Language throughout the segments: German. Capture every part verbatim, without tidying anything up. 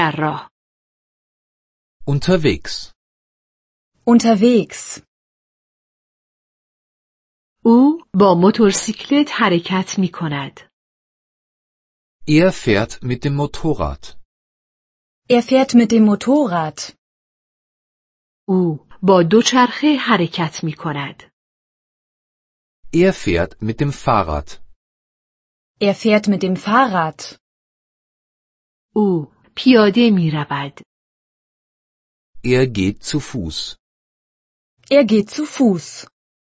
در راه. Unterwegs. Unterwegs. او با موتورسیکلت حرکت می کند. Er fährt mit dem Motorrad. Er fährt mit dem Motorrad. او با دوچرخه حرکت می کند. Er fährt mit dem Fahrrad. Er fährt mit dem Fahrrad. او پیاده می رود. Er geht zu Fuß. Er geht zu Fuß.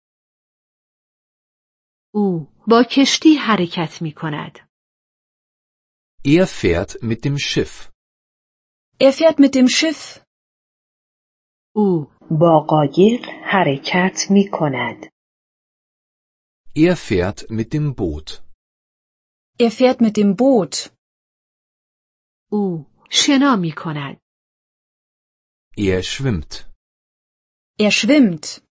او با کشتی حرکت می کند. Er fährt mit dem Schiff. Er fährt mit dem Schiff. او با قایق حرکت می کند. Er fährt mit dem Boot. Er fährt mit dem Boot. او شنا می کند. Er schwimmt. Er schwimmt.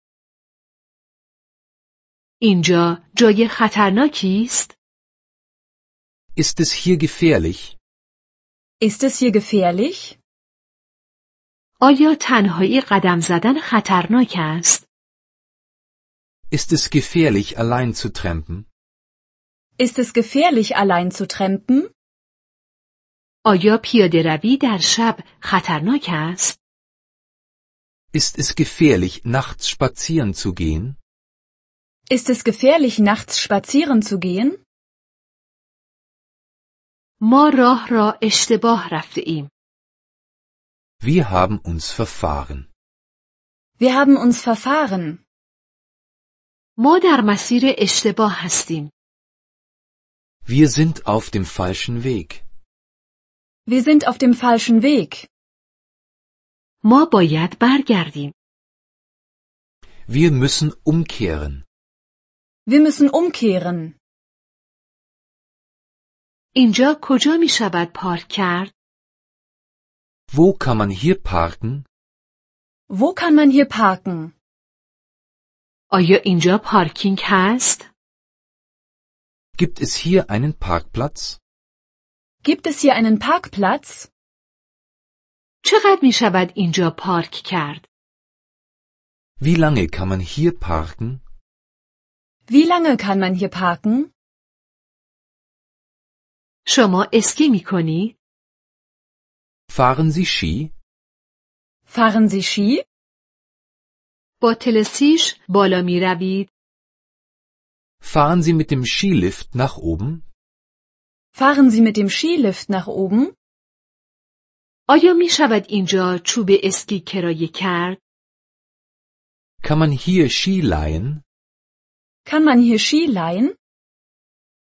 اینجا جای خطرناکی است؟ Ist es hier gefährlich? Ist es hier gefährlich? آیا تنهایی قدم زدن خطرناک است؟ Ist es gefährlich, allein zu trampen? Ist es gefährlich, allein zu trampen? آیا پیاده روی در شب خطرناک است؟ Ist es gefährlich, nachts spazieren zu gehen? Ist es gefährlich, nachts spazieren zu gehen? ما راه را اشتباه رفته ایم. Wir haben uns verfahren. Wir haben uns verfahren. ما در مسیر اشتباه هستیم. Wir sind auf dem falschen Weg. Wir sind auf dem falschen Weg. ما باید برگردیم. Wir müssen umkehren. Wir müssen umkehren. اینجا کجا می شود پارک کرد؟ Wo kann man hier parken? Wo kann man hier parken? آیا اینجا پارکینگ هست؟ Gibt es hier einen Parkplatz? Gibt es hier einen Parkplatz? چقدر می شود اینجا پارک کرد؟ Wie lange kann man hier parken? Wie lange kann man hier parken? شما اسکی می کنی؟ Fahren Sie Ski? Fahren Sie Ski? با تلسیش بالا می روید؟ Fahren Sie mit dem Skilift nach oben? Fahren Sie mit dem Skilift nach oben? آیا می شود اینجا چوب اسکی کرایه کرد؟ Kann man hier Ski leihen? Kann man hier Ski leihen?